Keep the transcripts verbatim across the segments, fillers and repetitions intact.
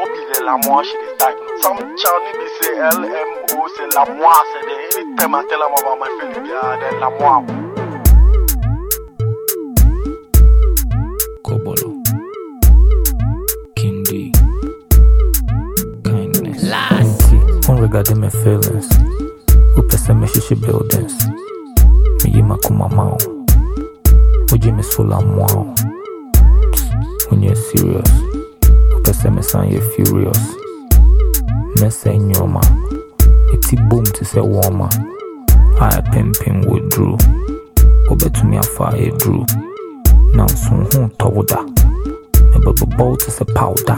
Obi la moi she dey type. Some child need to say L M O, say la moi, say the anytime I tell them about my feeling, yeah, then la moi. Kobolo, Kindi, kindness. Last. On regarding my feelings, who person me shishi buildings. Me yima kuma mao, uji me sola mwao. When you're serious, who person me san you furious. Me say nyoma, iti boom to say warmer. I pimpin withdrew, obetu me afa e drew. Now soon who told that. Me bubble bowl to say powder.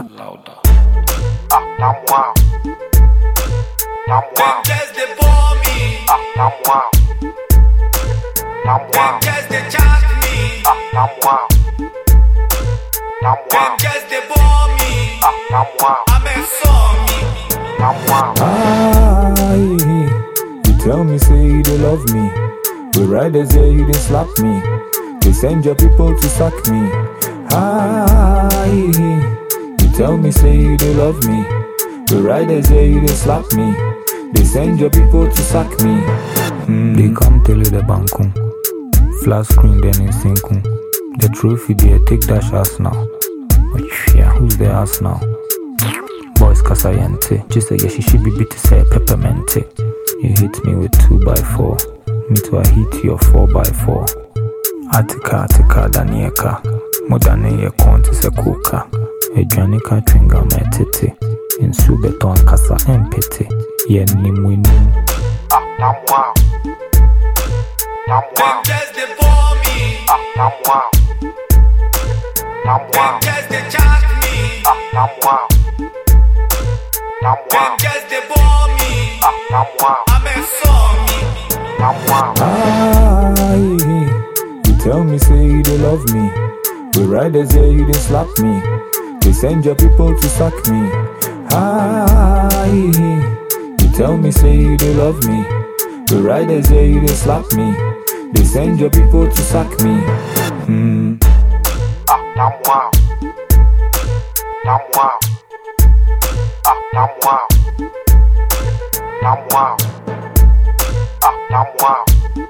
Ah, I'm wow. I'm wow. Just they bore me. Ah, I'm wow. I'm wow. Just they chat me. Ah, I'm wow. I'm wow. Just they bore me. Ah, I'm wow. I'm a song me. I'm wow. Ah, you tell me say you don't love me. We riders say you didn't slap me. They send your people to sack me. Ah, you tell me say you don't love me. The riders say you didn't slap me. They send your people to sack me. Mm. They come tell you the bankum. Flat screen then in syncu. The trophy there, take that shots now. But yeah, who's the ass now? Boys kasayente. Just say yeah, she should be beat to say peppermint. You hit me with two by four. Me too I hit you four by four. Atika atika danieka. Modane ye konti se kuka. Ejanika twinga metete. Insu beton kasa empete. Ye ni mwini. Ah, I'm wow. I'm wow. Just they bore me. Ah, I'm wow. I'm wow. Just they chat me. Ah, I'm wow. I'm wow. Just they bore me. Ah, I'm wow. I'm a song me. I'm wow. Ah, you tell me say you don't love me. We riders say you didn't slap me. They send your people to sack me. Ah, you tell me say you don't love me. The riders say you didn't slap me. They send your people to sack me. Hmm. Ah, I'm wow. I'm wow. Ah, I'm wow. I'm wow. Ah, I'm wow.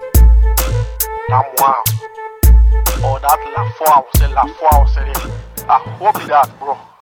I'm wow. Oh, that la four, say la four, say it. Ah, what be that, bro?